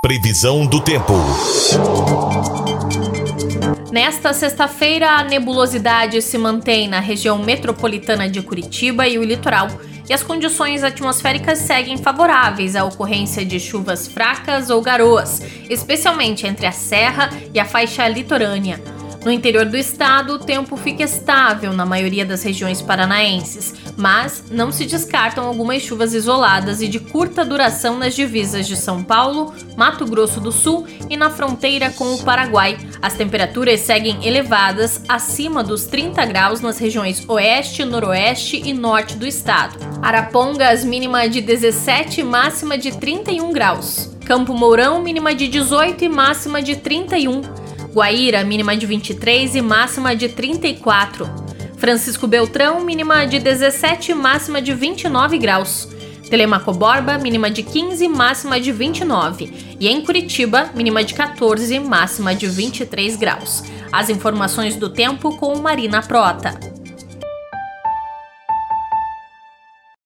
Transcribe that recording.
Previsão do tempo. Nesta sexta-feira, a nebulosidade se mantém na região metropolitana de Curitiba e o litoral, e as condições atmosféricas seguem favoráveis à ocorrência de chuvas fracas ou garoas, especialmente entre a serra e a faixa litorânea. No interior do estado, o tempo fica estável na maioria das regiões paranaenses, mas não se descartam algumas chuvas isoladas e de curta duração nas divisas de São Paulo, Mato Grosso do Sul e na fronteira com o Paraguai. As temperaturas seguem elevadas, acima dos 30 graus nas regiões oeste, noroeste e norte do estado. Arapongas, mínima de 17 e máxima de 31 graus. Campo Mourão, mínima de 18 e máxima de 31. Guaíra, mínima de 23 e máxima de 34. Francisco Beltrão, mínima de 17 e máxima de 29 graus. Telemaco Borba, mínima de 15 e máxima de 29. E em Curitiba, mínima de 14 e máxima de 23 graus. As informações do tempo com Marina Prota.